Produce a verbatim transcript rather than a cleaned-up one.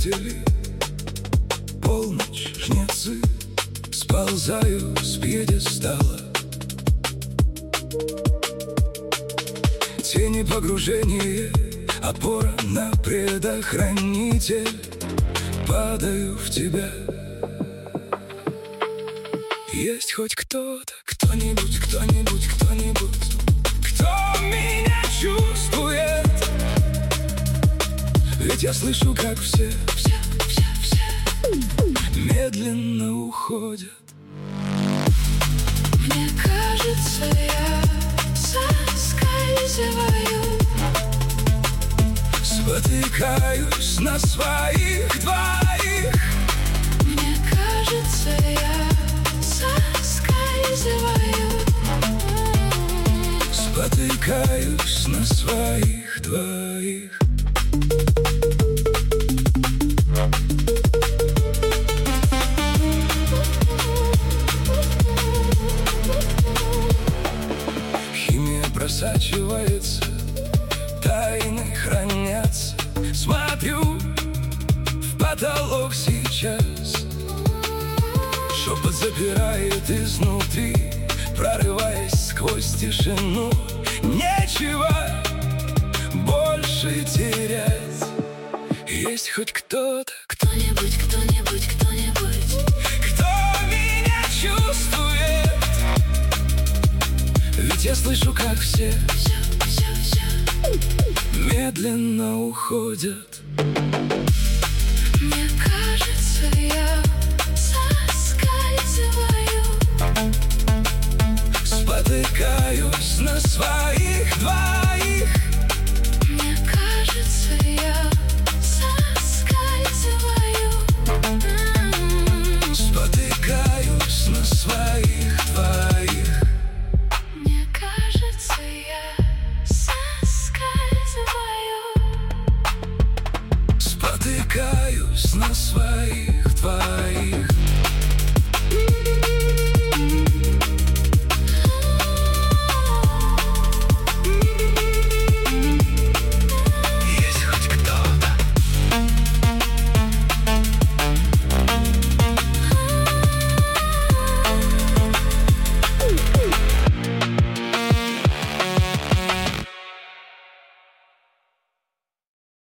предатели, полночь, жнецы, сползаю с пьедестала. Тени погружения, опора на предохранитель. Падаю в тебя. Есть хоть кто-то, кто-нибудь, кто-нибудь, кто-нибудь, кто меня чувствует? Ведь я слышу, как все, все, все, все медленно уходят. Мне кажется, я соскальзываю, спотыкаюсь на своих двоих. Мне кажется, я соскальзываю, спотыкаюсь на своих двоих. Химия просачивается, тайны хранятся. Смотрю в потолок сейчас. Шепот запирает изнутри, прорываясь сквозь тишину. Нечего больше терять. Есть хоть кто-то, кто-нибудь, кто-нибудь, кто-нибудь, кто меня чувствует. Ведь я слышу, как все, все, все, все медленно уходят. Мне кажется, я